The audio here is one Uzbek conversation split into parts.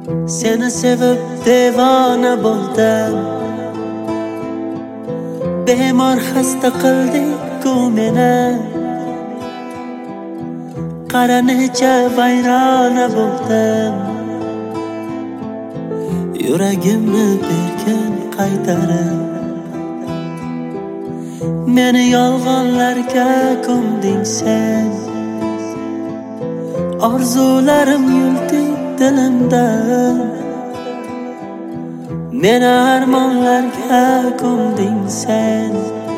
Seni sevib devona bo'ldim, bemor xasta qilding-ku meni. Qara necha vayrona bo'ldim, yuragimni bergin qaytarib. Meni yolg'onlarga ko'mding sen, orzularim yulding dilimdan. Meni armonlarga ko'mding sen,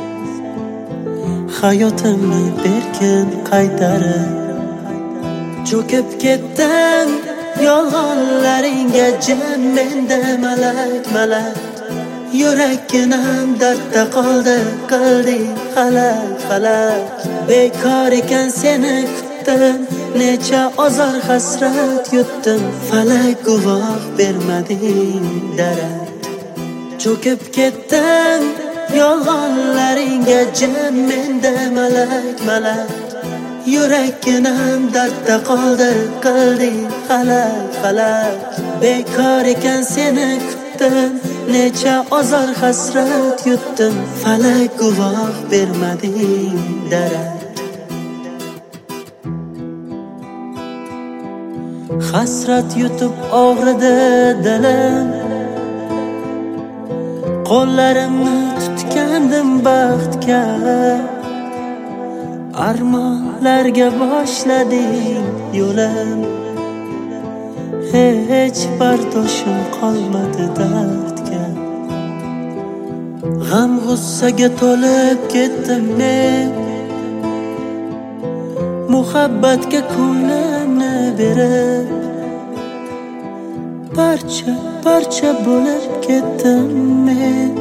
hayotimni bergin qaytarib. Cho'kib ketdim yolg'onlaringga, jim menda malak. Yurakginam dardda qoldi, qilding falak. Bekor ekan seni kutdim, necha ozor hasrat yutdim. Falak guvoh bermading darak. Cho'kib ketdim yolg'onlaringga, jim menda malak. Yurakginam dardda qoldi, qilding falak. Bekor ekan seni kutdim, necha ozor hasrat yutdim. Falak guvoh bermading darak. Hasrat yutib og'ridi dilim, qo'llarimni tutgandim baxtga. Armonlarga boshladim yo'lim, hech bardoshim qolmadi dardga. G'am g'ussaga to'lib ketdim men, muhabbatga ko'nglimni berib. Parcha bo'lib ketdim men,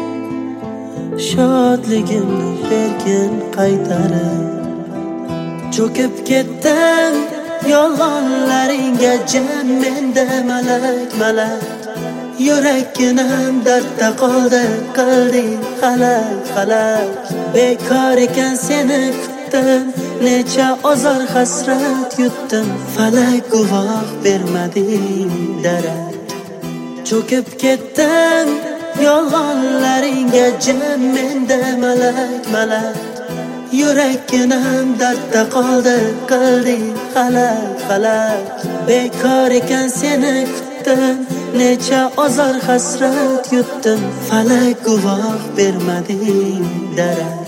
shodligimni bergin qaytarib. Cho'kib ketdim yolg'onlaringga, jim menda malak. Yurakginam dardda qoldi, qilding falak. Bekor ekan seni kutdim, necha ozor hasrat yutdim. Falak guvoh bermading darak. Cho'kib ketdim yolg'onlaringga, jim menda malak. Yurakginam dardda qoldi, qilding falak. Bekor ekan seni kutdim, necha ozor hasrat yutdim. Falak guvoh bermading darak.